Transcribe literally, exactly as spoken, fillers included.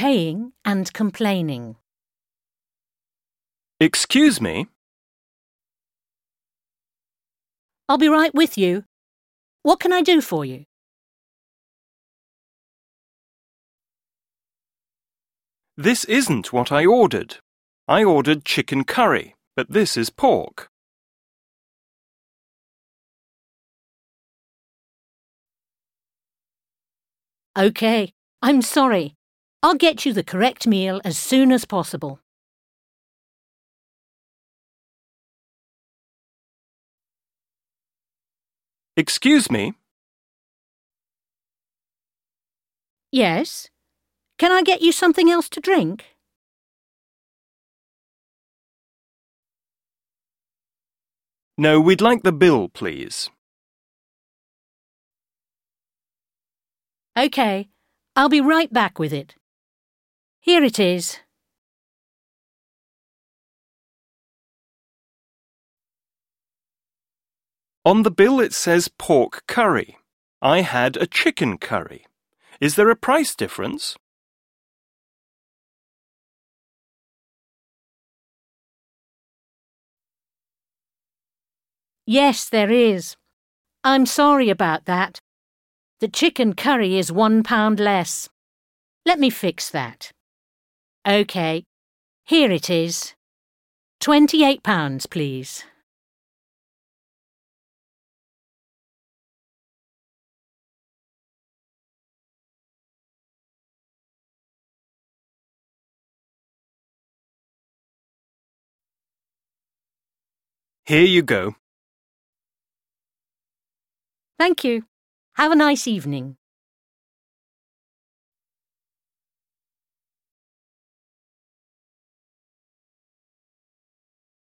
paying and complaining. Excuse me? I'll be right with you. What can I do for you? This isn't what I ordered. I ordered chicken curry, but this is pork. OK, I'm sorry. I'll get you the correct meal as soon as possible. Excuse me? Yes? Can I get you something else to drink? No, we'd like the bill, please. OK, I'll be right back with it. Here it is. On the bill it says pork curry. I had a chicken curry. Is there a price difference? Yes, there is. I'm sorry about that. The chicken curry is one pound less. Let me fix that. OK, here it is. Twenty-eight pounds, please. Here you go. Thank you. Have a nice evening.